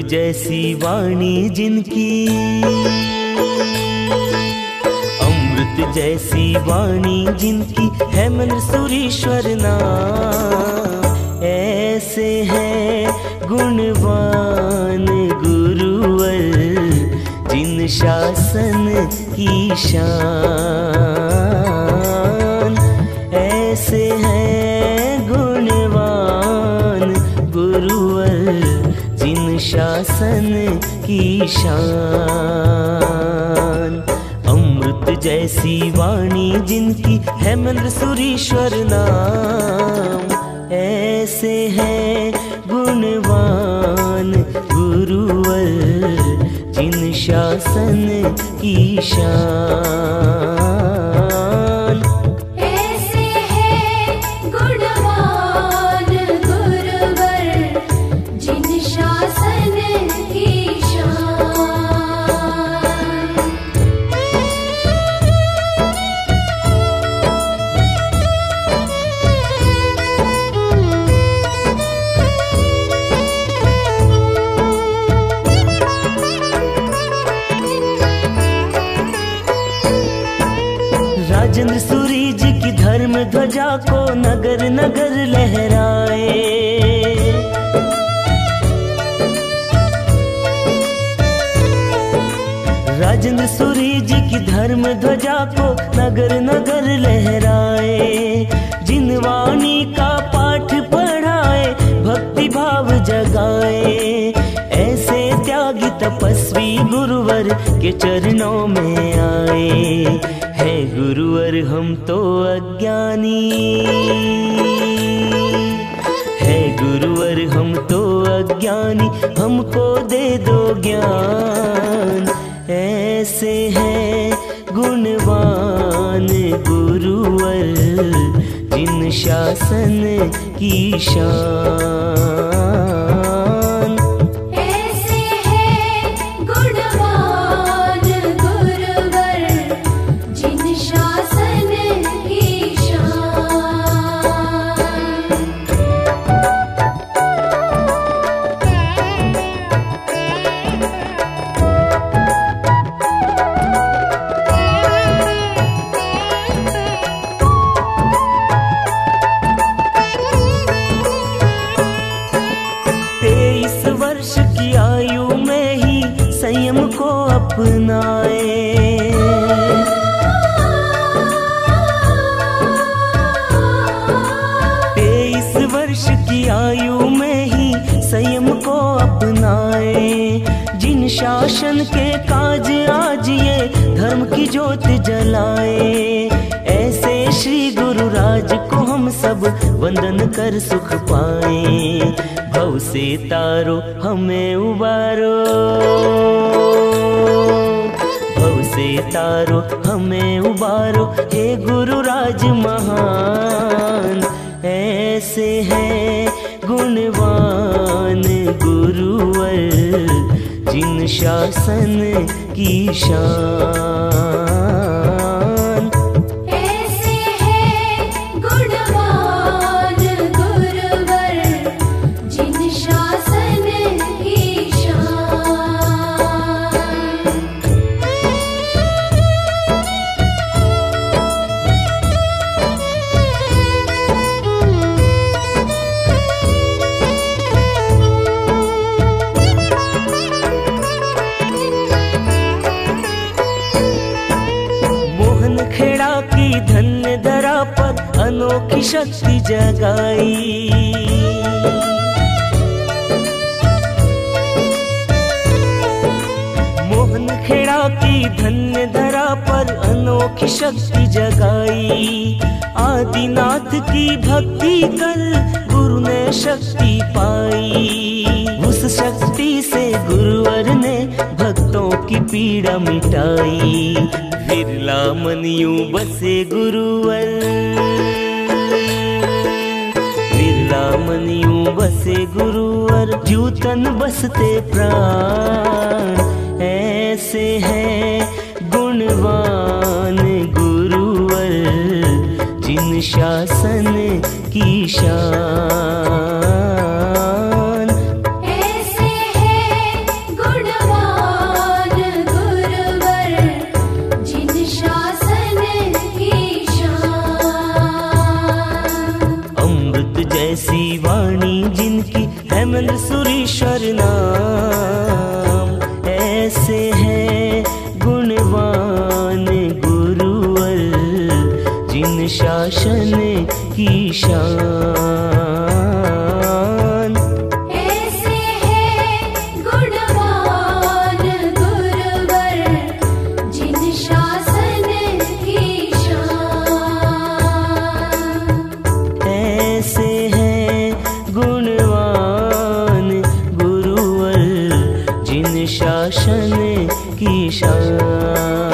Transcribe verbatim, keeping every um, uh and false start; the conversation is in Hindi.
जैसी वाणी जिनकी, अमृत जैसी वाणी जिनकी है मंद्र सुरीश्वर नाम। ऐसे हैं गुणवान गुरुवर जिन शासन की शान। ऐसे हैं गुणवान गुरुवर जिन शासन की शान। अमृत जैसी वाणी जिनकी है मंद्र सुरीश्वर नाम। ऐसे हैं गुणवान गुरुवर जिन शासन की शान। ऐसे हैं गुणवान गुरुवर जिन शासन की शान। राजेंद्र सूरी जी की धर्म ध्वजा को नगर नगर लहराए। राजेंद्र सूरी जी की धर्म ध्वजा को नगर नगर लहराए। जिन वाणी का पाठ पढ़ाए भक्ति भाव जगाए। ऐसे त्यागी तपस्वी गुरुवर के चरणों में आए। है गुरुवर हम तो अज्ञानी, है गुरुवर हम तो अज्ञानी, हमको दे दो ज्ञान। ऐसे हैं गुणवान गुरुवर जिन शासन की शान। ऐसे हैं गुणवान गुरुवर जिन शासन की शान। तेईस वर्ष की आयु में ही संयम को अपनाए। तेईस वर्ष की आयु में ही संयम को अपनाए। जिन शासन के काज आज ये धर्म की ज्योत जलाए। ऐसे श्री गुरु राज को हम सब वंदन कर सुख पाए। भव से तारो हमें उबारो, भव से तारो हमें उबारो, हे गुरु राज महान। ऐसे हैं गुणवान गुरुवर जिन शासन की शान। ऐसे हैं गुणवान गुरुवर जिन शासन की शान। खेड़ा की धन्य धरा पर अनोखी शक्ति जगाई। मोहन खेड़ा की धन्य धरा पर अनोखी शक्ति जगाई। आदिनाथ की भक्ति कर गुरु ने शक्ति पाई। उस शक्ति से गुरुवर ने भक्तों की पीड़ा मिटाई। विरला मनियों बसे गुरुवर, विरला मनियों बसे गुरुवर, जूतन बसते प्राण। ऐसे हैं गुणवान गुरुवर जिन शासन की शान। ऐसे हैं प्रेमेंद्र सुरीश्वर नाम। ऐसे है गुणवान गुरुवर जिन शासन की शान। ऐसे है गुणवान गुरुवर जिन शासन की शान। ऐसे है गुणवान गुरुवर जिन शासन की शान।